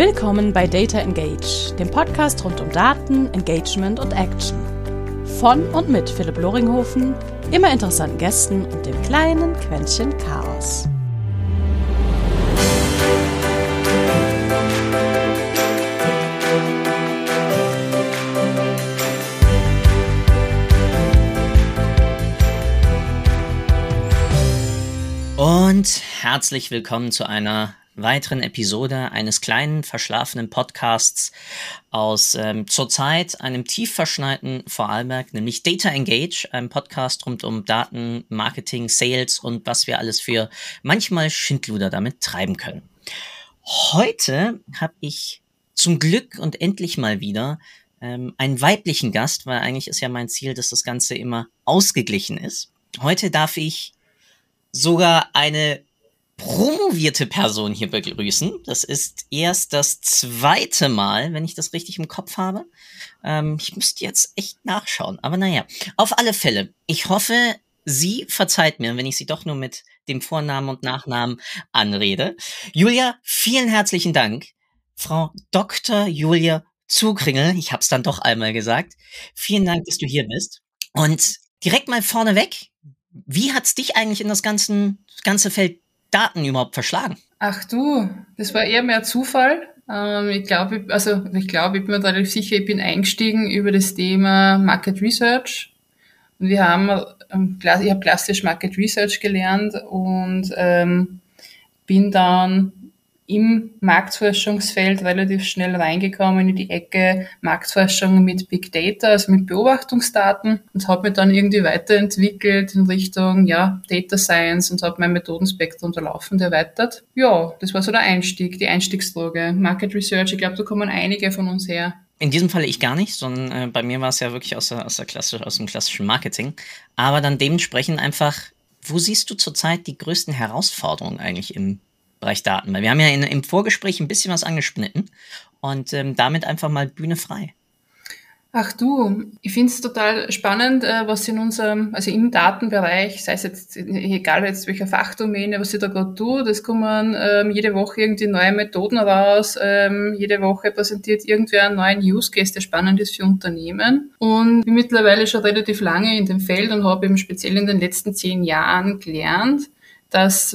Willkommen bei Data Engage, dem Podcast rund um Daten, Engagement und Action. Von und mit Philipp Loringhofen, immer interessanten Gästen und dem kleinen Quäntchen Chaos. Und herzlich willkommen zu einer weiteren Episode eines kleinen, verschlafenen Podcasts aus zurzeit einem tief verschneiten Vorarlberg, nämlich Data Engage, einem Podcast rund um Daten, Marketing, Sales und was wir alles für manchmal Schindluder damit treiben können. Heute habe ich zum Glück und endlich mal wieder einen weiblichen Gast, weil eigentlich ist ja mein Ziel, dass das Ganze immer ausgeglichen ist. Heute darf ich sogar eine promovierte Person hier begrüßen. Das ist erst das zweite Mal, wenn ich das richtig im Kopf habe. Ich müsste jetzt echt nachschauen. Aber naja, auf alle Fälle. Ich hoffe, sie verzeiht mir, wenn ich sie doch nur mit dem Vornamen und Nachnamen anrede. Julia, vielen herzlichen Dank. Frau Dr. Julia Zukringel, ich habe es dann doch einmal gesagt. Vielen Dank, dass du hier bist. Und direkt mal vorneweg, wie hat's dich eigentlich in das ganze Feld Daten überhaupt verschlagen? Ach du, das war eher mehr Zufall. Ich bin mir relativ sicher, ich bin eingestiegen über das Thema Market Research. Und ich habe klassisch Market Research gelernt und bin dann im Marktforschungsfeld relativ schnell reingekommen in die Ecke Marktforschung mit Big Data, also mit Beobachtungsdaten, und habe mich dann irgendwie weiterentwickelt in Richtung Data Science und habe mein Methodenspektrum da laufend erweitert. Ja, das war so der Einstieg, die Einstiegsdroge. Market Research, ich glaube, da kommen einige von uns her. In diesem Falle ich gar nicht, sondern bei mir war es ja wirklich aus dem klassischen Marketing. Aber dann dementsprechend einfach, wo siehst du zurzeit die größten Herausforderungen eigentlich im Bereich Daten? Weil wir haben ja im Vorgespräch ein bisschen was angeschnitten und damit einfach mal Bühne frei. Ach du, ich finde es total spannend, was in unserem, also im Datenbereich, sei es jetzt, egal jetzt welcher Fachdomäne, was ich da gerade tue, das kommen jede Woche irgendwie neue Methoden raus, jede Woche präsentiert irgendwer einen neuen Use Case, der spannend ist für Unternehmen, und bin mittlerweile schon relativ lange in dem Feld und habe eben speziell in den letzten 10 Jahren gelernt, dass,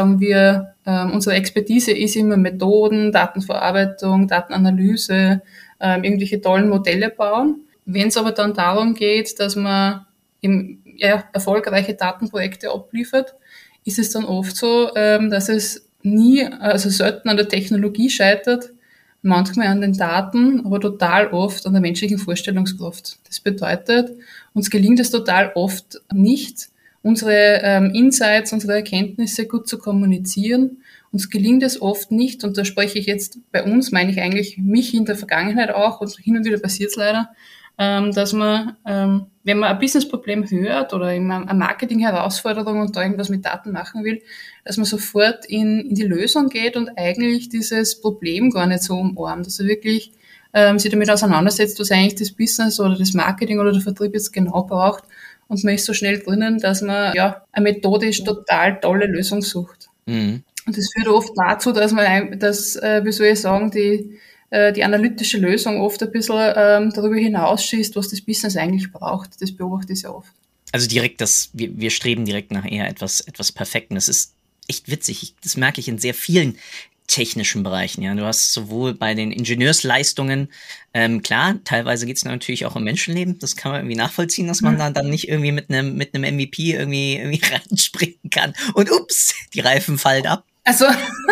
unsere Expertise ist immer Methoden, Datenverarbeitung, Datenanalyse, irgendwelche tollen Modelle bauen. Wenn es aber dann darum geht, dass man erfolgreiche Datenprojekte abliefert, ist es dann oft so, dass es selten an der Technologie scheitert, manchmal an den Daten, aber total oft an der menschlichen Vorstellungskraft. Das bedeutet, uns gelingt es total oft nicht, unsere Insights, unsere Erkenntnisse gut zu kommunizieren. Uns gelingt es oft nicht, und da spreche ich jetzt bei uns, meine ich eigentlich mich in der Vergangenheit auch, und hin und wieder passiert es leider, dass man, wenn man ein Businessproblem hört oder eine Marketing-Herausforderung und da irgendwas mit Daten machen will, dass man sofort in die Lösung geht und eigentlich dieses Problem gar nicht so umarmt. Also wirklich sich damit auseinandersetzt, was eigentlich das Business oder das Marketing oder der Vertrieb jetzt genau braucht. Und man ist so schnell drinnen, dass man eine methodisch total tolle Lösung sucht. Mhm. Und das führt oft dazu, dass die analytische Lösung oft ein bisschen darüber hinausschießt, was das Business eigentlich braucht. Das beobachte ich sehr oft. Also wir streben direkt nach eher etwas Perfekten. Das ist echt witzig. Das merke ich in sehr vielen technischen Bereichen. Ja, du hast sowohl bei den Ingenieursleistungen, klar, teilweise geht es natürlich auch um Menschenleben. Das kann man irgendwie nachvollziehen, dass man da dann nicht irgendwie mit einem MVP irgendwie reinspringen kann. Und ups, die Reifen fallen ab. Also.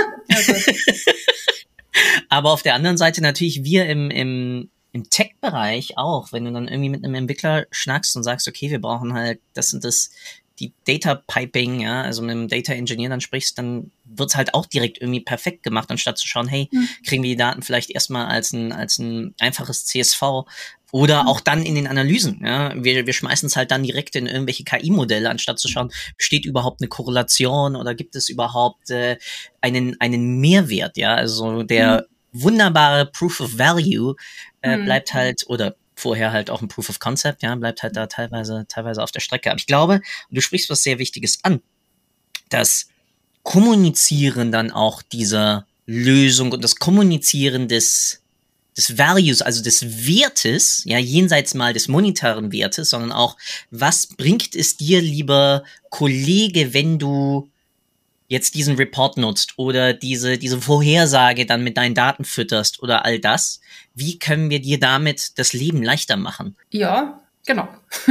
Aber auf der anderen Seite natürlich wir im Tech-Bereich auch, wenn du dann irgendwie mit einem Entwickler schnackst und sagst, okay, wir brauchen halt das und das, die Data Piping, ja, also mit einem Data Engineer dann sprichst, dann wird's halt auch direkt irgendwie perfekt gemacht, anstatt zu schauen, hey, kriegen wir die Daten vielleicht erstmal als ein einfaches CSV oder auch dann in den Analysen, ja, wir schmeißen es halt dann direkt in irgendwelche KI-Modelle, anstatt zu schauen, besteht überhaupt eine Korrelation oder gibt es überhaupt einen Mehrwert, ja, also der wunderbare Proof of Value bleibt halt, oder vorher halt auch ein Proof of Concept, ja, bleibt halt da teilweise auf der Strecke. Aber ich glaube, und du sprichst was sehr Wichtiges an, das Kommunizieren dann auch dieser Lösung und das Kommunizieren des Values, also des Wertes, ja, jenseits mal des monetären Wertes, sondern auch, was bringt es dir, lieber Kollege, wenn du jetzt diesen Report nutzt oder diese Vorhersage dann mit deinen Daten fütterst oder all das? Wie können wir dir damit das Leben leichter machen? Ja, genau.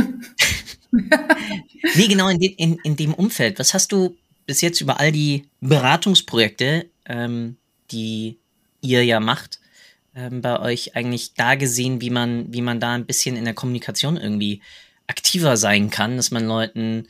Nee, genau in dem Umfeld. Was hast du bis jetzt über all die Beratungsprojekte, die ihr ja macht, bei euch eigentlich da gesehen, wie man da ein bisschen in der Kommunikation irgendwie aktiver sein kann, dass man Leuten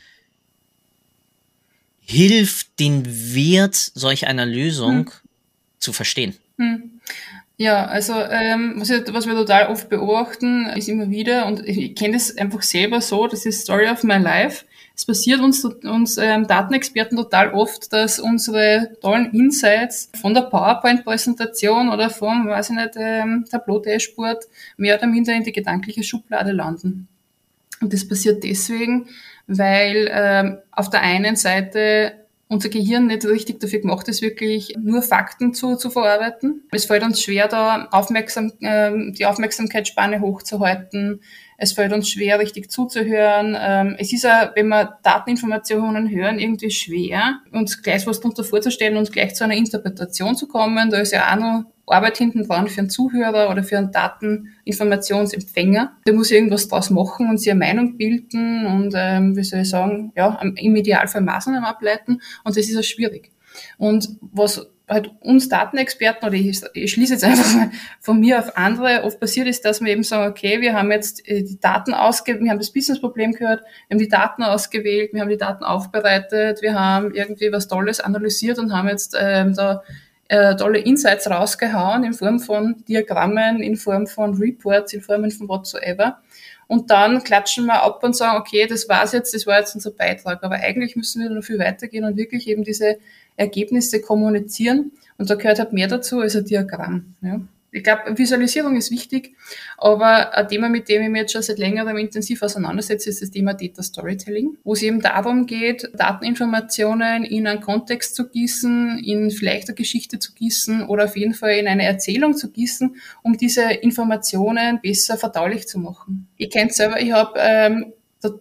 hilft, den Wert solch einer Lösung zu verstehen? Ja, also was wir total oft beobachten, ist immer wieder, und ich kenne das einfach selber so, das ist Story of my life. Es passiert uns Datenexperten total oft, dass unsere tollen Insights von der PowerPoint-Präsentation oder vom, weiß ich nicht, Tableau-Dashboard mehr oder minder in die gedankliche Schublade landen. Und das passiert deswegen, weil auf der einen Seite unser Gehirn nicht richtig dafür gemacht ist, wirklich nur Fakten zu verarbeiten. Es fällt uns schwer, da die Aufmerksamkeitsspanne hochzuhalten. Es fällt uns schwer, richtig zuzuhören. Es ist ja, wenn wir Dateninformationen hören, irgendwie schwer, uns gleich was darunter vorzustellen und gleich zu einer Interpretation zu kommen. Da ist ja auch noch Arbeit hinten dran für einen Zuhörer oder für einen Dateninformationsempfänger. Der muss irgendwas draus machen und sich eine Meinung bilden und, wie soll ich sagen, ja, im Idealfall Maßnahmen ableiten. Und das ist ja schwierig. Und was halt uns Datenexperten, oder ich schließe jetzt einfach mal von mir auf andere, oft passiert ist, dass wir eben sagen, okay, wir haben jetzt die Daten ausgewählt, wir haben das Businessproblem gehört, wir haben die Daten ausgewählt, wir haben die Daten aufbereitet, wir haben irgendwie was Tolles analysiert und haben jetzt da tolle Insights rausgehauen in Form von Diagrammen, in Form von Reports, in Form von whatsoever. Und dann klatschen wir ab und sagen, okay, das war jetzt unser Beitrag. Aber eigentlich müssen wir noch viel weitergehen und wirklich eben diese Ergebnisse kommunizieren. Und da gehört halt mehr dazu als ein Diagramm. Ja. Ich glaube, Visualisierung ist wichtig, aber ein Thema, mit dem ich mich jetzt schon seit längerem intensiv auseinandersetze, ist das Thema Data Storytelling, wo es eben darum geht, Dateninformationen in einen Kontext zu gießen, in vielleicht eine Geschichte zu gießen oder auf jeden Fall in eine Erzählung zu gießen, um diese Informationen besser verdaulich zu machen. Ich kenne es selber, ich habe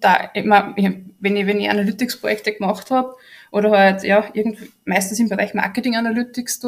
wenn ich Analytics-Projekte gemacht habe oder halt ja meistens im Bereich Marketing Analytics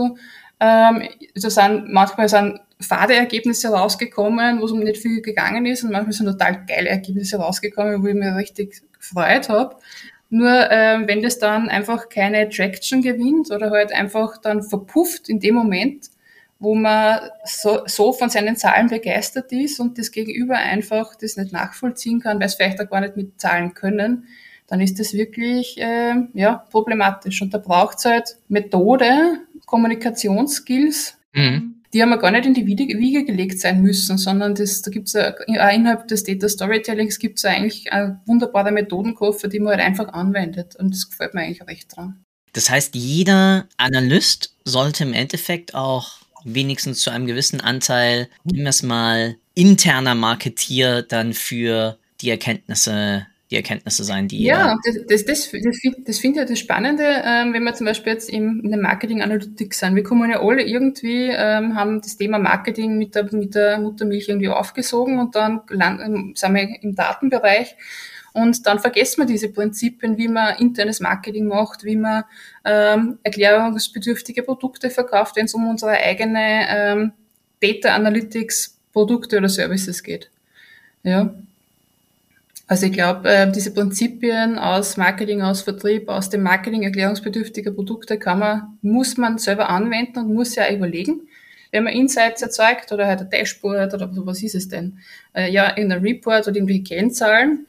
manchmal sind fade Ergebnisse rausgekommen, wo es um nicht viel gegangen ist, und manchmal sind total geile Ergebnisse rausgekommen, wo ich mich richtig gefreut habe. Nur wenn das dann einfach keine Traction gewinnt oder halt einfach dann verpufft in dem Moment, wo man so von seinen Zahlen begeistert ist und das Gegenüber einfach das nicht nachvollziehen kann, weil es vielleicht auch gar nicht mit Zahlen können, dann ist das wirklich problematisch. Und da braucht es halt Methode, Kommunikationsskills, die haben gar nicht in die Wiege gelegt sein müssen, sondern da gibt's auch innerhalb des Data Storytellings gibt's eigentlich eine wunderbare Methodenkoffer, die man halt einfach anwendet. Und das gefällt mir eigentlich recht dran. Das heißt, jeder Analyst sollte im Endeffekt auch wenigstens zu einem gewissen Anteil, nehmen wir es mal, interner Marketier dann für die Erkenntnisse sein, die ja, das finde ich ja das Spannende, wenn wir zum Beispiel jetzt in der Marketing Analytics sind. Wir kommen ja alle irgendwie, haben das Thema Marketing mit der Muttermilch irgendwie aufgesogen und dann sind wir im Datenbereich und dann vergessen wir diese Prinzipien, wie man internes Marketing macht, wie man erklärungsbedürftige Produkte verkauft, wenn es um unsere eigene Data Analytics Produkte oder Services geht. Ja. Also ich glaube, diese Prinzipien aus Marketing, aus Vertrieb, aus dem Marketing erklärungsbedürftiger Produkte muss man selber anwenden und muss ja auch überlegen, wenn man Insights erzeugt oder halt ein Dashboard oder so, was ist es denn? In einem Report oder irgendwelche Kennzahlen.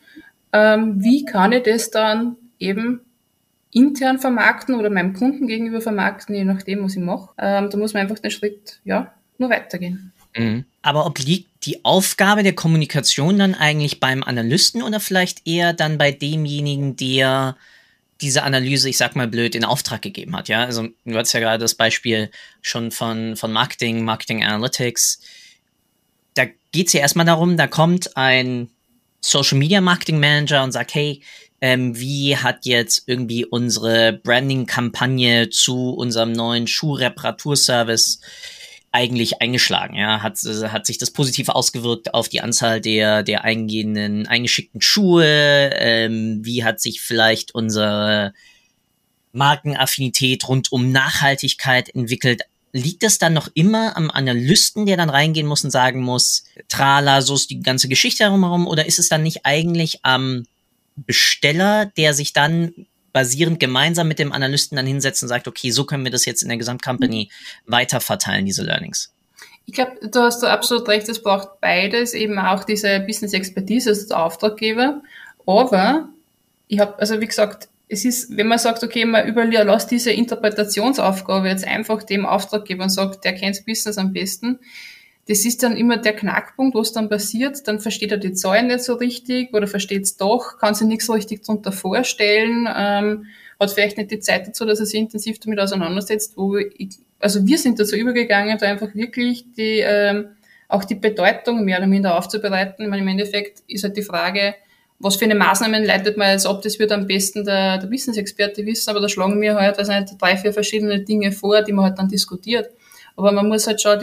Wie kann ich das dann eben intern vermarkten oder meinem Kunden gegenüber vermarkten, je nachdem, was ich mache. Da muss man einfach den Schritt, nur weitergehen. Mhm. Aber obliegt die Aufgabe der Kommunikation dann eigentlich beim Analysten oder vielleicht eher dann bei demjenigen, der diese Analyse, ich sag mal blöd, in Auftrag gegeben hat? Ja, also du hattest ja gerade das Beispiel schon von Marketing Analytics. Da geht es ja erstmal darum, da kommt ein Social Media Marketing Manager und sage, hey, wie hat jetzt irgendwie unsere Branding-Kampagne zu unserem neuen Schuhreparaturservice eigentlich eingeschlagen? Ja, hat sich das positiv ausgewirkt auf die Anzahl der eingeschickten Schuhe? Wie hat sich vielleicht unsere Markenaffinität rund um Nachhaltigkeit entwickelt? Liegt es dann noch immer am Analysten, der dann reingehen muss und sagen muss, trala, so ist die ganze Geschichte herum, oder ist es dann nicht eigentlich am Besteller, der sich dann basierend gemeinsam mit dem Analysten dann hinsetzt und sagt, okay, so können wir das jetzt in der Gesamtcompany weiter verteilen, diese Learnings? Ich glaube, da hast du absolut recht, es braucht beides, eben auch diese Business-Expertise als Auftraggeber, aber wie gesagt, es ist, wenn man sagt, okay, man überlässt diese Interpretationsaufgabe jetzt einfach dem Auftraggeber und sagt, der kennt Business am besten, das ist dann immer der Knackpunkt, was dann passiert, dann versteht er die Zahlen nicht so richtig oder versteht es doch, kann sich nichts so richtig darunter vorstellen, hat vielleicht nicht die Zeit dazu, dass er sich intensiv damit auseinandersetzt, wir sind dazu übergegangen, da einfach wirklich auch die Bedeutung mehr oder minder aufzubereiten. Ich meine, im Endeffekt ist halt die Frage, was für eine Maßnahmen leitet man jetzt ab, das wird am besten der Business-Experte wissen, aber da schlagen wir halt 3, 4 verschiedene Dinge vor, die man halt dann diskutiert. Aber man muss halt schon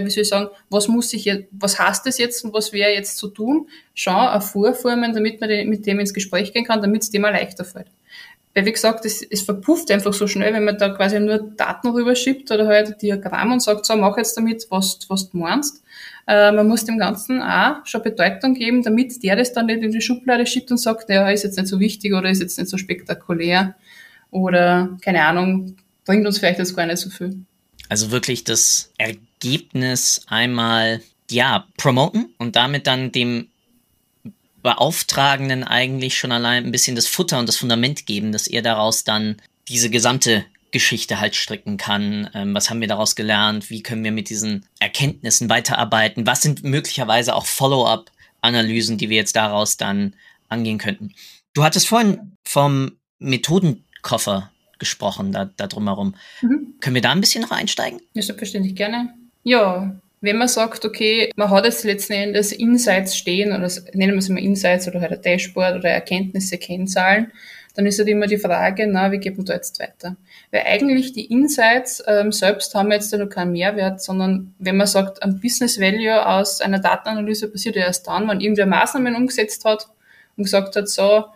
was heißt das jetzt und was wäre jetzt zu tun, schon auch vorformen, damit man mit dem ins Gespräch gehen kann, damit es dem auch leichter fällt. Weil, wie gesagt, es verpufft einfach so schnell, wenn man da quasi nur Daten rüberschiebt oder halt ein Diagramm und sagt, so, mach jetzt damit, was du meinst. Man muss dem Ganzen auch schon Bedeutung geben, damit der das dann nicht in die Schublade schiebt und sagt, ja, ist jetzt nicht so wichtig oder ist jetzt nicht so spektakulär oder, keine Ahnung, bringt uns vielleicht jetzt gar nicht so viel. Also wirklich das Ergebnis einmal, promoten und damit dann dem Beauftragenden eigentlich schon allein ein bisschen das Futter und das Fundament geben, dass er daraus dann diese gesamte Geschichte halt stricken kann. Was haben wir daraus gelernt? Wie können wir mit diesen Erkenntnissen weiterarbeiten? Was sind möglicherweise auch Follow-up-Analysen, die wir jetzt daraus dann angehen könnten? Du hattest vorhin vom Methodenkoffer gesprochen, da drumherum. Können wir da ein bisschen noch einsteigen? Ja, selbstverständlich gerne. Ja, wenn man sagt, okay, man hat jetzt letzten Endes Insights stehen, oder nennen wir es immer Insights oder halt ein Dashboard oder Erkenntnisse, Kennzahlen, dann ist halt immer die Frage, wie geht man da jetzt weiter? Weil eigentlich die Insights selbst haben jetzt ja noch keinen Mehrwert, sondern wenn man sagt, ein Business Value aus einer Datenanalyse passiert ja erst dann, wenn irgendwer Maßnahmen umgesetzt hat und gesagt hat, so,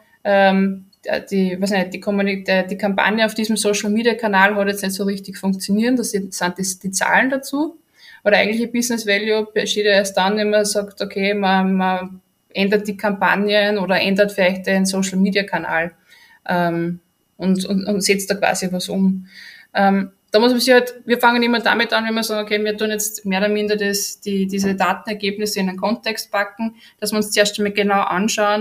die Kampagne auf diesem Social Media Kanal hat jetzt nicht so richtig funktioniert, das sind die Zahlen dazu. Oder eigentlich ein Business Value besteht ja erst dann, wenn man sagt, okay, man ändert die Kampagnen oder ändert vielleicht den Social Media Kanal und setzt da quasi was um. Da muss man sich halt, wir fangen immer damit an, wenn wir sagen, okay, wir tun jetzt mehr oder minder diese Datenergebnisse in einen Kontext packen, dass wir uns zuerst einmal genau anschauen,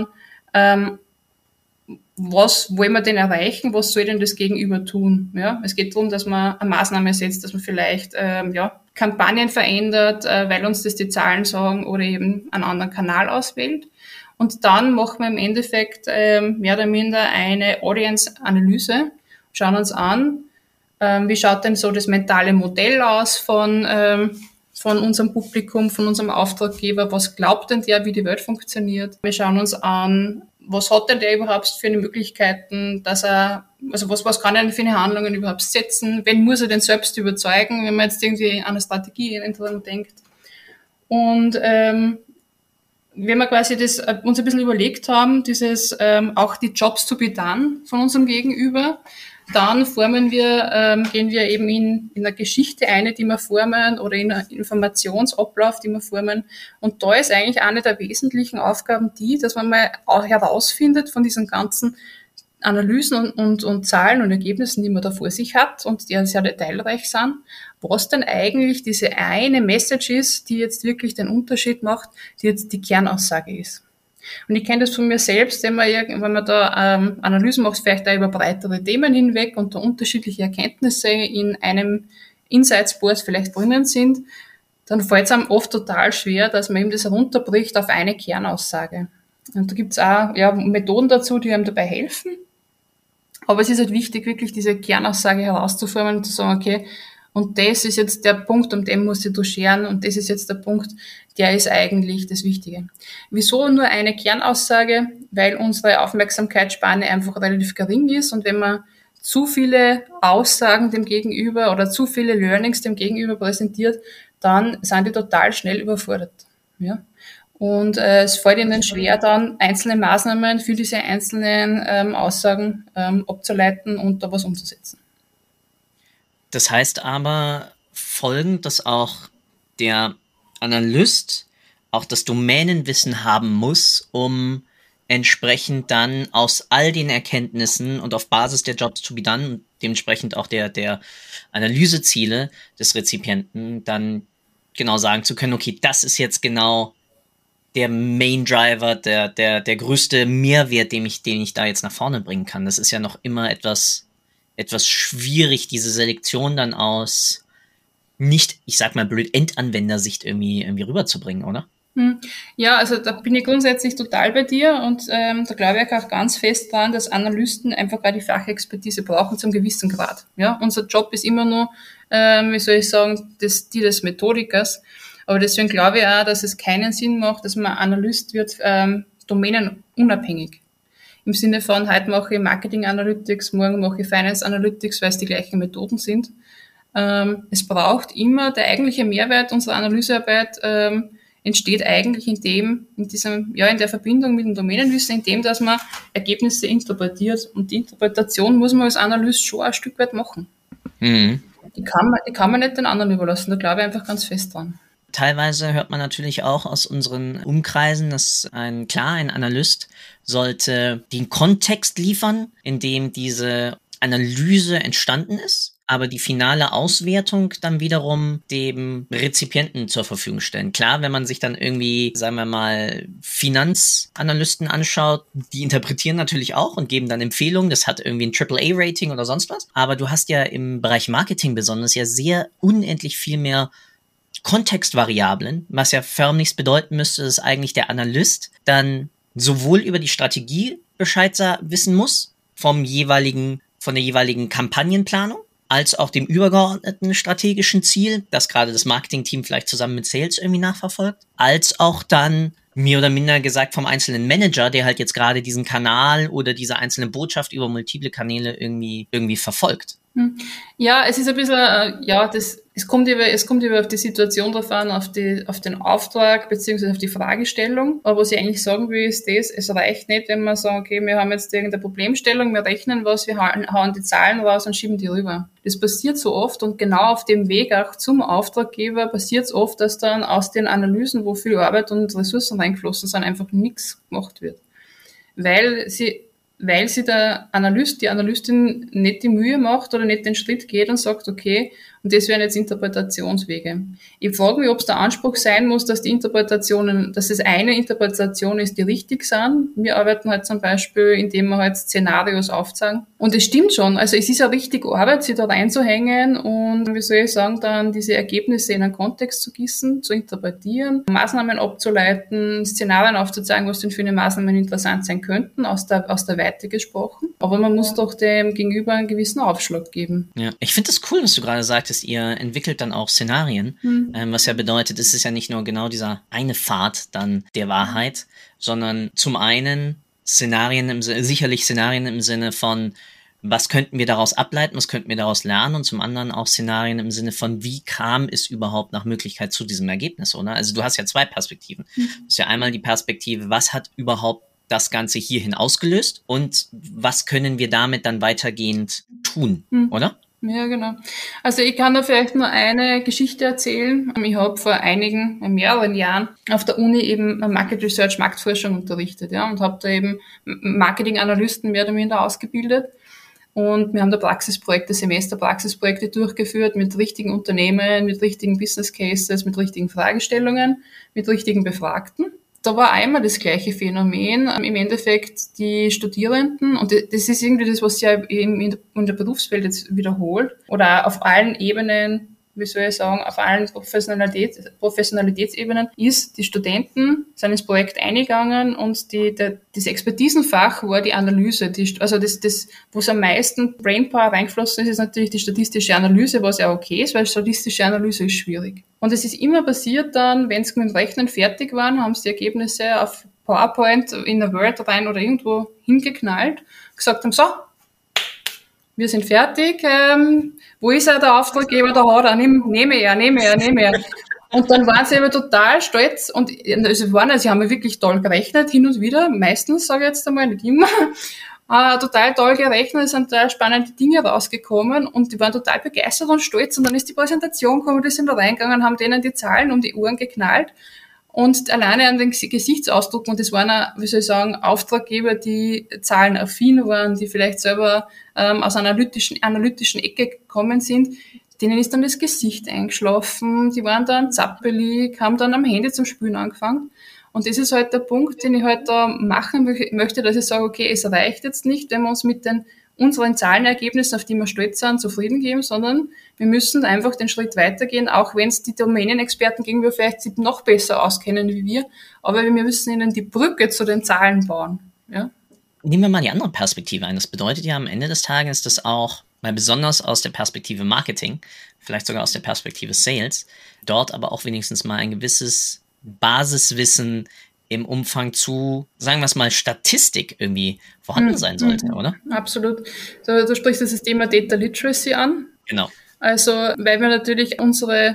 was wollen wir denn erreichen, was soll denn das Gegenüber tun? Ja, es geht darum, dass man eine Maßnahme setzt, dass man vielleicht Kampagnen verändert, weil uns das die Zahlen sagen oder eben einen anderen Kanal auswählt. Und dann machen wir im Endeffekt mehr oder minder eine Audience-Analyse, schauen uns an, wie schaut denn so das mentale Modell aus von unserem Publikum, von unserem Auftraggeber, was glaubt denn der, wie die Welt funktioniert. Wir schauen uns an, was hat denn der überhaupt für eine Möglichkeiten, was kann er denn für eine Handlungen überhaupt setzen, wen muss er denn selbst überzeugen, wenn man jetzt irgendwie an eine Strategie dran denkt. Und wenn wir quasi das uns ein bisschen überlegt haben, auch die Jobs to be done von unserem Gegenüber, dann gehen wir eben in eine Geschichte ein, die wir formen, oder in einen Informationsablauf, die wir formen. Und da ist eigentlich eine der wesentlichen Aufgaben dass man mal auch herausfindet von diesen ganzen Analysen und Zahlen und Ergebnissen, die man da vor sich hat und die sehr detailreich sind, was denn eigentlich diese eine Message ist, die jetzt wirklich den Unterschied macht, die jetzt die Kernaussage ist. Und ich kenne das von mir selbst, wenn man da Analysen macht, vielleicht auch über breitere Themen hinweg und da unterschiedliche Erkenntnisse in einem Insights-Board vielleicht drinnen sind, dann fällt es einem oft total schwer, dass man eben das herunterbricht auf eine Kernaussage. Und da gibt es auch Methoden dazu, die einem dabei helfen. Aber es ist halt wichtig, wirklich diese Kernaussage herauszuformen und zu sagen, okay, Und das ist jetzt der Punkt, um den muss ich du scheren, und das ist jetzt der Punkt, der ist eigentlich das Wichtige. Wieso nur eine Kernaussage? Weil unsere Aufmerksamkeitsspanne einfach relativ gering ist, und wenn man zu viele Aussagen dem Gegenüber oder zu viele Learnings dem Gegenüber präsentiert, dann sind die total schnell überfordert. Ja? Und es fällt ihnen schwer, dann einzelne Maßnahmen für diese einzelnen Aussagen abzuleiten und da was umzusetzen. Das heißt aber folgend, dass auch der Analyst auch das Domänenwissen haben muss, um entsprechend dann aus all den Erkenntnissen und auf Basis der Jobs to be done und dementsprechend auch der Analyseziele des Rezipienten dann genau sagen zu können, okay, das ist jetzt genau der Main Driver, der größte Mehrwert, den ich da jetzt nach vorne bringen kann. Das ist ja noch immer etwas schwierig, diese Selektion dann aus nicht, ich sag mal blöd, Endanwendersicht irgendwie rüberzubringen, oder? Ja, also da bin ich grundsätzlich total bei dir, und da glaube ich auch ganz fest dran, dass Analysten einfach auch die Fachexpertise brauchen zum gewissen Grad. Ja, unser Job ist immer nur, wie soll ich sagen, die des Methodikers. Aber deswegen glaube ich auch, dass es keinen Sinn macht, dass man Analyst wird, domänenunabhängig. Im Sinne von, heute mache ich Marketing Analytics, morgen mache ich Finance Analytics, weil es die gleichen Methoden sind. Es braucht immer, der eigentliche Mehrwert unserer Analysearbeit entsteht eigentlich in der Verbindung mit dem Domänenwissen, indem, dass man Ergebnisse interpretiert. Und die Interpretation muss man als Analyst schon ein Stück weit machen. Mhm. Die kann man nicht den anderen überlassen. Da glaube ich einfach ganz fest dran. Teilweise hört man natürlich auch aus unseren Umkreisen, dass ein Analyst sollte den Kontext liefern, in dem diese Analyse entstanden ist, aber die finale Auswertung dann wiederum dem Rezipienten zur Verfügung stellen. Klar, wenn man sich dann irgendwie, sagen wir mal, Finanzanalysten anschaut, die interpretieren natürlich auch und geben dann Empfehlungen. Das hat irgendwie ein AAA-Rating oder sonst was. Aber du hast ja im Bereich Marketing besonders ja sehr unendlich viel mehr Kontextvariablen, was ja förmlichst bedeuten müsste, dass eigentlich der Analyst dann sowohl über die Strategie Bescheid wissen muss, von der jeweiligen Kampagnenplanung, als auch dem übergeordneten strategischen Ziel, das gerade das Marketingteam vielleicht zusammen mit Sales irgendwie nachverfolgt, als auch dann mehr oder minder gesagt vom einzelnen Manager, der halt jetzt gerade diesen Kanal oder diese einzelne Botschaft über multiple Kanäle irgendwie verfolgt. Ja, es ist ein bisschen, es kommt über auf die Situation drauf an, auf den Auftrag beziehungsweise auf die Fragestellung. Aber was ich eigentlich sagen will, ist es reicht nicht, wenn wir sagen, okay, wir haben jetzt irgendeine Problemstellung, wir rechnen was, wir hauen die Zahlen raus und schieben die rüber. Das passiert so oft, und genau auf dem Weg auch zum Auftraggeber passiert es oft, dass dann aus den Analysen, wo viel Arbeit und Ressourcen reingeflossen sind, einfach nichts gemacht wird. Weil sie der Analyst, die Analystin nicht die Mühe macht oder nicht den Schritt geht und sagt, okay, und das wären jetzt Interpretationswege. Ich frage mich, ob es der Anspruch sein muss, dass es eine Interpretation ist, die richtig sind. Wir arbeiten halt zum Beispiel, indem wir halt Szenarios aufzeigen. Und es stimmt schon. Also es ist ja richtig Arbeit, sich da reinzuhängen und, wie soll ich sagen, dann diese Ergebnisse in einen Kontext zu gießen, zu interpretieren, Maßnahmen abzuleiten, Szenarien aufzuzeigen, was denn für eine Maßnahmen interessant sein könnten, aus der Weite gesprochen. Aber man muss doch dem Gegenüber einen gewissen Aufschlag geben. Ja, ich finde das cool, was du gerade sagtest. Ihr entwickelt dann auch Szenarien, was ja bedeutet, es ist ja nicht nur genau dieser eine Pfad dann der Wahrheit, sondern zum einen sicherlich Szenarien im Sinne von, was könnten wir daraus ableiten, was könnten wir daraus lernen, und zum anderen auch Szenarien im Sinne von, wie kam es überhaupt nach Möglichkeit zu diesem Ergebnis, oder? Also du hast ja zwei Perspektiven. Du hast ja einmal die Perspektive, was hat überhaupt das Ganze hierhin ausgelöst und was können wir damit dann weitergehend tun, oder? Ja, genau. Also ich kann da vielleicht nur eine Geschichte erzählen. Ich habe vor mehreren Jahren auf der Uni eben Market Research, Marktforschung unterrichtet, ja, und habe da eben Marketing-Analysten mehr oder minder ausgebildet. Und wir haben da Semesterpraxisprojekte durchgeführt mit richtigen Unternehmen, mit richtigen Business Cases, mit richtigen Fragestellungen, mit richtigen Befragten. Da war einmal das gleiche Phänomen. Im Endeffekt die Studierenden, und das ist irgendwie das, was sich ja in der Berufswelt jetzt wiederholt, oder auf allen Ebenen wie soll ich sagen, auf allen Professionalitätsebenen ist, die Studenten sind ins Projekt eingegangen und das Expertisenfach war die Analyse. Also das, wo es am meisten Brainpower reingeflossen ist natürlich die statistische Analyse, was ja okay ist, weil statistische Analyse ist schwierig. Und es ist immer passiert dann, wenn sie mit dem Rechnen fertig waren, haben sie die Ergebnisse auf PowerPoint in der Word rein oder irgendwo hingeknallt, gesagt haben, so, wir sind fertig, wo ist der Auftraggeber, da hat er, nehme er. Und dann waren sie aber total stolz und sie haben ja wirklich toll gerechnet, hin und wieder, meistens, sage ich jetzt einmal, nicht immer, total toll gerechnet, es sind total spannende Dinge rausgekommen und die waren total begeistert und stolz und dann ist die Präsentation gekommen, die sind da reingegangen, haben denen die Zahlen um die Ohren geknallt. Und alleine an den Gesichtsausdruck, und das waren auch, wie soll ich sagen, Auftraggeber, die zahlenaffin waren, die vielleicht selber aus einer analytischen Ecke gekommen sind, denen ist dann das Gesicht eingeschlafen, die waren dann zappelig, haben dann am Handy zum Spielen angefangen. Und das ist halt der Punkt, den ich halt da machen möchte, dass ich sage, okay, es reicht jetzt nicht, wenn wir uns mit unseren Zahlenergebnissen, auf die wir stolz sind, zufrieden geben, sondern wir müssen einfach den Schritt weitergehen, auch wenn es die Domänenexperten gegenüber vielleicht sich noch besser auskennen wie wir, aber wir müssen ihnen die Brücke zu den Zahlen bauen. Ja? Nehmen wir mal die andere Perspektive ein. Das bedeutet ja am Ende des Tages, dass auch, mal besonders aus der Perspektive Marketing, vielleicht sogar aus der Perspektive Sales, dort aber auch wenigstens mal ein gewisses Basiswissen im Umfang zu, sagen wir es mal, Statistik irgendwie vorhanden sein sollte, oder? Absolut. Du sprichst das Thema Data Literacy an. Genau. Also, weil wir natürlich unser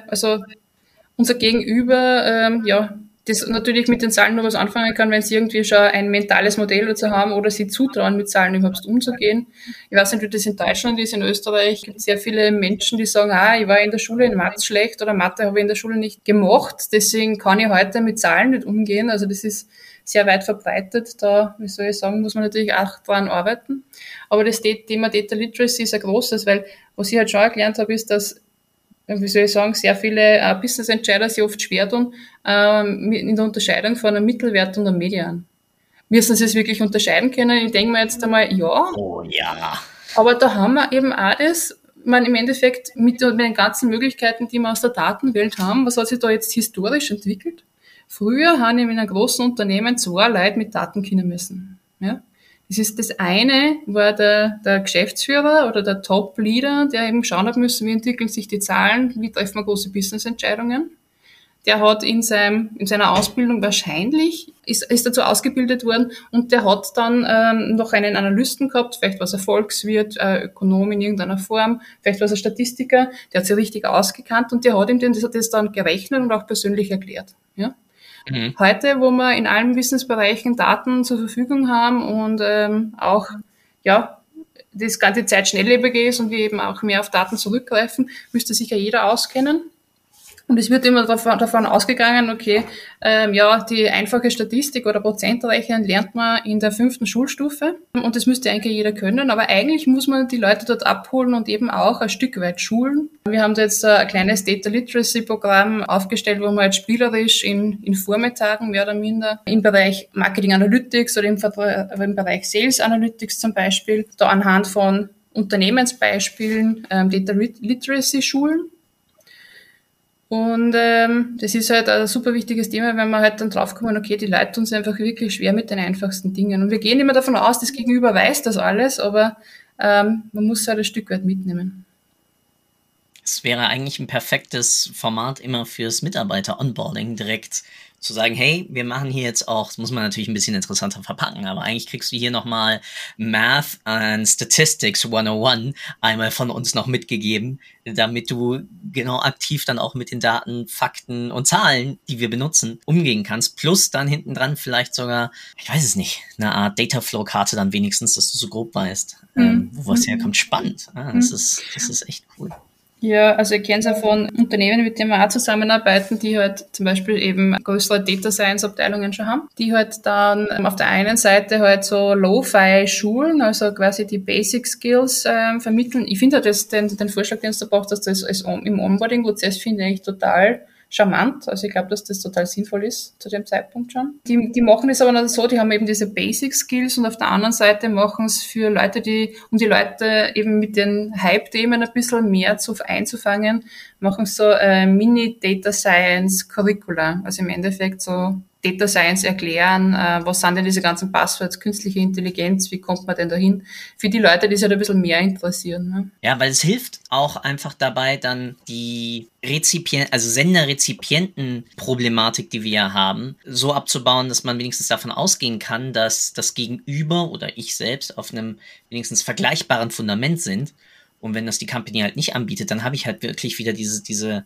Gegenüber, das natürlich mit den Zahlen nur was anfangen kann, wenn sie irgendwie schon ein mentales Modell dazu haben oder sie zutrauen, mit Zahlen überhaupt umzugehen. Ich weiß nicht, wie das in Deutschland ist. In Österreich gibt es sehr viele Menschen, die sagen, ich war in der Schule in Mathe schlecht oder Mathe habe ich in der Schule nicht gemacht, deswegen kann ich heute mit Zahlen nicht umgehen. Also das ist sehr weit verbreitet. Da, wie soll ich sagen, muss man natürlich auch dran arbeiten. Aber das Thema Data Literacy ist ein großes, weil was ich halt schon erklärt habe, ist, dass, wie soll ich sagen, sehr viele Business-Entscheider sich oft schwer tun in der Unterscheidung von einem Mittelwert und einem Median. Müssen sie es wirklich unterscheiden können? Ich denke mir jetzt einmal, ja. Oh ja. Aber da haben wir eben auch das, im Endeffekt mit den ganzen Möglichkeiten, die wir aus der Datenwelt haben, was hat sich da jetzt historisch entwickelt? Früher haben in einem großen Unternehmen 2 Leute mit Daten können müssen. Ja? Das eine war der Geschäftsführer oder der Top-Leader, der eben schauen hat müssen, wie entwickeln sich die Zahlen, wie treffen wir große Business-Entscheidungen. Der hat in seiner Ausbildung wahrscheinlich, ist dazu ausgebildet worden und der hat dann noch einen Analysten gehabt, vielleicht was er Volkswirt, Ökonom in irgendeiner Form, vielleicht was er Statistiker, der hat sich richtig ausgekannt und der hat ihm das dann gerechnet und auch persönlich erklärt. Ja? Mhm. Heute, wo wir in allen Wissensbereichen Daten zur Verfügung haben und auch das ganze Zeit schnelllebiger ist und wir eben auch mehr auf Daten zurückgreifen, müsste sich ja jeder auskennen. Und es wird immer davon ausgegangen, okay, die einfache Statistik oder Prozentrechnen lernt man in der 5. Schulstufe und das müsste eigentlich jeder können, aber eigentlich muss man die Leute dort abholen und eben auch ein Stück weit schulen. Wir haben da jetzt ein kleines Data Literacy Programm aufgestellt, wo man halt spielerisch in Vormittagen mehr oder minder im Bereich Marketing Analytics oder im Bereich Sales Analytics zum Beispiel, da anhand von Unternehmensbeispielen Data Literacy schulen. Und das ist halt ein super wichtiges Thema, wenn wir halt dann draufkommen, okay, die Leute tun sich einfach wirklich schwer mit den einfachsten Dingen. Und wir gehen immer davon aus, das Gegenüber weiß das alles, aber man muss halt ein Stück weit mitnehmen. Es wäre eigentlich ein perfektes Format immer fürs Mitarbeiter-Onboarding, direkt zu sagen, hey, wir machen hier jetzt auch, das muss man natürlich ein bisschen interessanter verpacken, aber eigentlich kriegst du hier nochmal Math and Statistics 101 einmal von uns noch mitgegeben, damit du genau aktiv dann auch mit den Daten, Fakten und Zahlen, die wir benutzen, umgehen kannst. Plus dann hinten dran vielleicht sogar, ich weiß es nicht, eine Art Dataflow-Karte dann wenigstens, dass du so grob weißt, wo was herkommt. Spannend. Das ist echt cool. Ja, also ich kenne es ja von Unternehmen, mit denen wir auch zusammenarbeiten, die halt zum Beispiel eben größere Data Science Abteilungen schon haben, die halt dann auf der einen Seite halt so Lo-Fi schulen, also quasi die Basic Skills vermitteln. Ich finde halt den Vorschlag, den du brauchst, dass das im Onboarding-Prozess finde ich total charmant. Also ich glaube, dass das total sinnvoll ist zu dem Zeitpunkt schon. Die machen es aber noch so, die haben eben diese Basic Skills und auf der anderen Seite machen es für Leute, um die Leute eben mit den Hype-Themen ein bisschen mehr einzufangen, machen so Mini-Data Science Curricula. Also im Endeffekt so Data Science erklären, was sind denn diese ganzen Passwords, künstliche Intelligenz, wie kommt man denn dahin? Für die Leute, die sich halt ein bisschen mehr interessieren. Ne? Ja, weil es hilft auch einfach dabei, dann die Sender-Rezipienten-Problematik, die wir ja haben, so abzubauen, dass man wenigstens davon ausgehen kann, dass das Gegenüber oder ich selbst auf einem wenigstens vergleichbaren Fundament sind. Und wenn das die Company halt nicht anbietet, dann habe ich halt wirklich wieder diese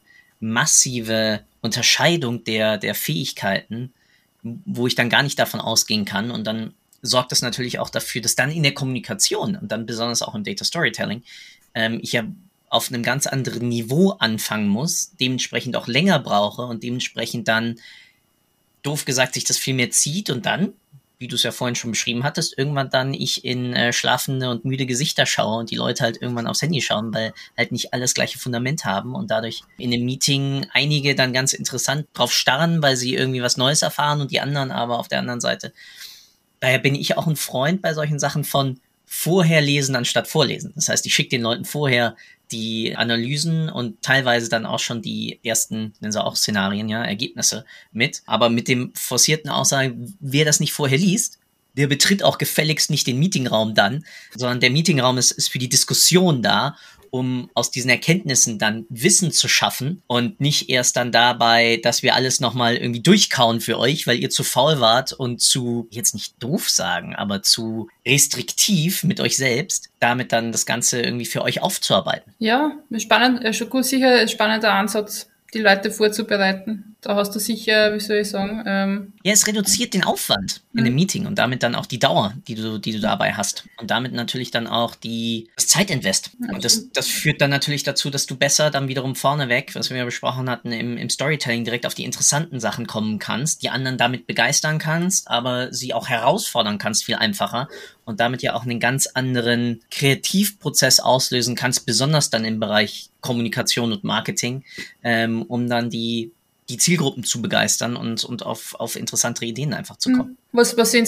massive Unterscheidung der Fähigkeiten, wo ich dann gar nicht davon ausgehen kann. Und dann sorgt das natürlich auch dafür, dass dann in der Kommunikation und dann besonders auch im Data Storytelling ich ja auf einem ganz anderen Niveau anfangen muss, dementsprechend auch länger brauche und dementsprechend dann, doof gesagt, sich das viel mehr zieht und dann, wie du es ja vorhin schon beschrieben hattest, irgendwann dann ich in schlafende und müde Gesichter schaue und die Leute halt irgendwann aufs Handy schauen, weil halt nicht alles gleiche Fundament haben und dadurch in einem Meeting einige dann ganz interessant drauf starren, weil sie irgendwie was Neues erfahren und die anderen aber auf der anderen Seite. Daher bin ich auch ein Freund bei solchen Sachen von vorher lesen anstatt vorlesen. Das heißt, ich schicke den Leuten vorher die Analysen und teilweise dann auch schon die ersten, nennen sie auch Szenarien, ja, Ergebnisse mit. Aber mit dem forcierten Aussagen, wer das nicht vorher liest, der betritt auch gefälligst nicht den Meetingraum dann, sondern der Meetingraum ist für die Diskussion da, um aus diesen Erkenntnissen dann Wissen zu schaffen und nicht erst dann dabei, dass wir alles nochmal irgendwie durchkauen für euch, weil ihr zu faul wart und zu, jetzt nicht doof sagen, aber zu restriktiv mit euch selbst, damit dann das Ganze irgendwie für euch aufzuarbeiten. Ja, spannend, schon gut, sicher ein spannender Ansatz, die Leute vorzubereiten. Da hast du sicher, wie soll ich sagen... Ja, es reduziert den Aufwand in dem Meeting und damit dann auch die Dauer, die du dabei hast. Und damit natürlich dann auch das Zeitinvest. Und das führt dann natürlich dazu, dass du besser dann wiederum vorneweg, was wir ja besprochen hatten, im Storytelling direkt auf die interessanten Sachen kommen kannst, die anderen damit begeistern kannst, aber sie auch herausfordern kannst, viel einfacher. Und damit ja auch einen ganz anderen Kreativprozess auslösen kannst, besonders dann im Bereich Kommunikation und Marketing, um dann die Zielgruppen zu begeistern und auf interessantere Ideen einfach zu kommen. Was in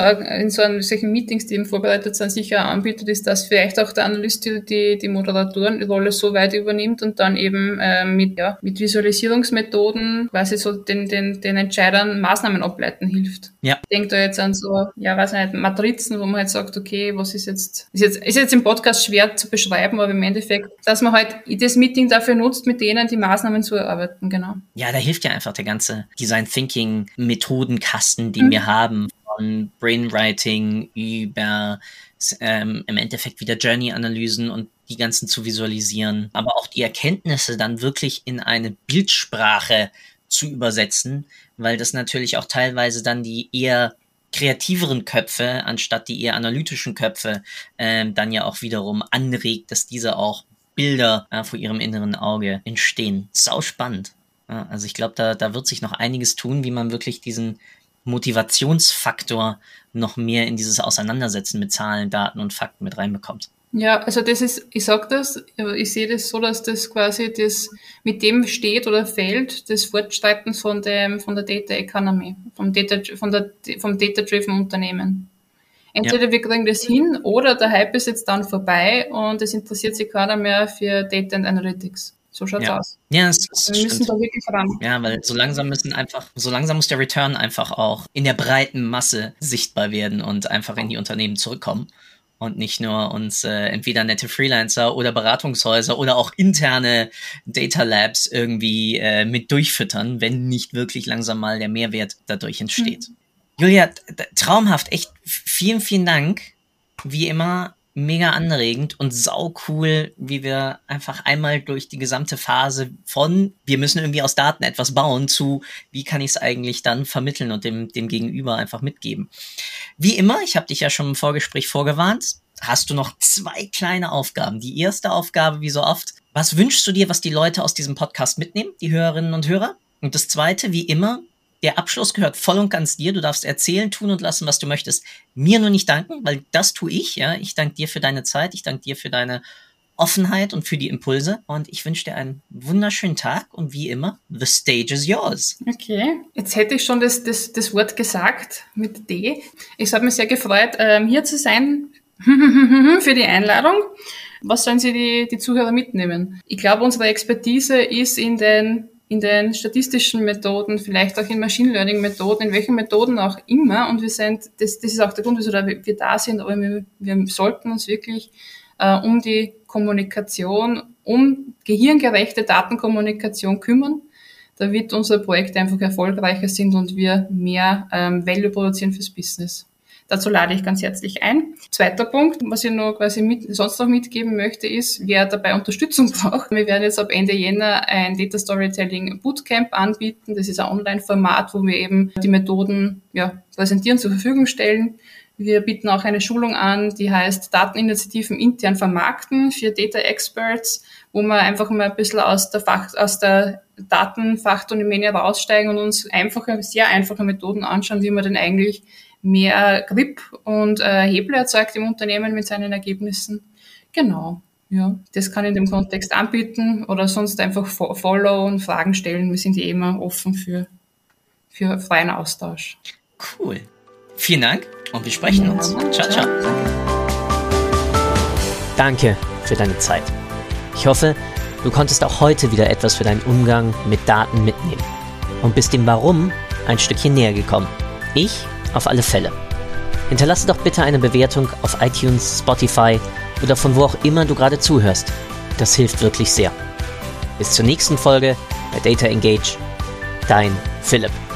solchen Meetings, die eben vorbereitet sind, sicher anbietet, ist, dass vielleicht auch der Analyst die Moderatorenrolle so weit übernimmt und dann eben mit Visualisierungsmethoden quasi so den Entscheidern Maßnahmen ableiten hilft. Ja. Ich denke da jetzt an so, weiß nicht, Matrizen, wo man halt sagt, okay, was ist jetzt im Podcast schwer zu beschreiben, aber im Endeffekt, dass man halt das Meeting dafür nutzt, mit denen die Maßnahmen zu erarbeiten, genau. Ja, da hilft ja einfach der ganze Design Thinking Methodenkasten, den wir haben, von Brainwriting über im Endeffekt wieder Journey-Analysen und die ganzen zu visualisieren, aber auch die Erkenntnisse dann wirklich in eine Bildsprache zu übersetzen, weil das natürlich auch teilweise dann die eher kreativeren Köpfe, anstatt die eher analytischen Köpfe, dann ja auch wiederum anregt, dass diese auch Bilder vor ihrem inneren Auge entstehen. Sau spannend. Ja, also ich glaube, da wird sich noch einiges tun, wie man wirklich diesen Motivationsfaktor noch mehr in dieses Auseinandersetzen mit Zahlen, Daten und Fakten mit reinbekommt. Ja, also ich sehe das so, dass das quasi mit dem steht oder fällt, das Fortschreiten von der Data Economy, vom Data-Driven Unternehmen. Entweder wir kriegen das hin oder der Hype ist jetzt dann vorbei und es interessiert sich keiner mehr für Data and Analytics. So schaut's aus. Ja, wir müssen da wirklich ran. Ja, weil so langsam muss der Return einfach auch in der breiten Masse sichtbar werden und einfach in die Unternehmen zurückkommen und nicht nur uns entweder nette Freelancer oder Beratungshäuser oder auch interne Data Labs irgendwie mit durchfüttern, wenn nicht wirklich langsam mal der Mehrwert dadurch entsteht. Julia, traumhaft, echt vielen, vielen Dank. Wie immer mega anregend und sau cool, wie wir einfach einmal durch die gesamte Phase von wir müssen irgendwie aus Daten etwas bauen zu wie kann ich es eigentlich dann vermitteln und dem Gegenüber einfach mitgeben. Wie immer, ich habe dich ja schon im Vorgespräch vorgewarnt, hast du noch 2 kleine Aufgaben. Die erste Aufgabe, wie so oft, was wünschst du dir, was die Leute aus diesem Podcast mitnehmen, die Hörerinnen und Hörer? Und das zweite, wie immer, der Abschluss gehört voll und ganz dir. Du darfst erzählen, tun und lassen, was du möchtest. Mir nur nicht danken, weil das tue ich. Ja, ich danke dir für deine Zeit. Ich danke dir für deine Offenheit und für die Impulse. Und ich wünsche dir einen wunderschönen Tag und wie immer, the stage is yours. Okay, jetzt hätte ich schon das Wort gesagt mit D. Es hat mich sehr gefreut, hier zu sein für die Einladung. Was sollen Sie die Zuhörer mitnehmen? Ich glaube, unsere Expertise ist in den statistischen Methoden, vielleicht auch in Machine Learning Methoden, in welchen Methoden auch immer. Und das ist auch der Grund, wieso wir da sind. Aber wir sollten uns wirklich um die Kommunikation, um gehirngerechte Datenkommunikation kümmern, damit unsere Projekte einfach erfolgreicher sind und wir mehr Value produzieren fürs Business. Dazu lade ich ganz herzlich ein. Zweiter Punkt, was ich noch sonst noch mitgeben möchte, ist, wer dabei Unterstützung braucht. Wir werden jetzt ab Ende Jänner ein Data Storytelling Bootcamp anbieten. Das ist ein Online-Format, wo wir eben die Methoden präsentieren, zur Verfügung stellen. Wir bieten auch eine Schulung an, die heißt Dateninitiativen intern vermarkten für Data Experts, wo wir einfach mal ein bisschen aus der Datenfachdomäne raussteigen und uns sehr einfache Methoden anschauen, wie man denn eigentlich mehr Grip und Hebel erzeugt im Unternehmen mit seinen Ergebnissen. Genau, ja, das kann ich in dem Kontext anbieten oder sonst einfach Follow und Fragen stellen. Wir sind immer offen für freien Austausch. Cool. Vielen Dank und wir sprechen uns. Ciao, ciao. Danke für deine Zeit. Ich hoffe, du konntest auch heute wieder etwas für deinen Umgang mit Daten mitnehmen und bist dem Warum ein Stückchen näher gekommen. Ich auf alle Fälle. Hinterlasse doch bitte eine Bewertung auf iTunes, Spotify oder von wo auch immer du gerade zuhörst. Das hilft wirklich sehr. Bis zur nächsten Folge bei Data Engage. Dein Philipp.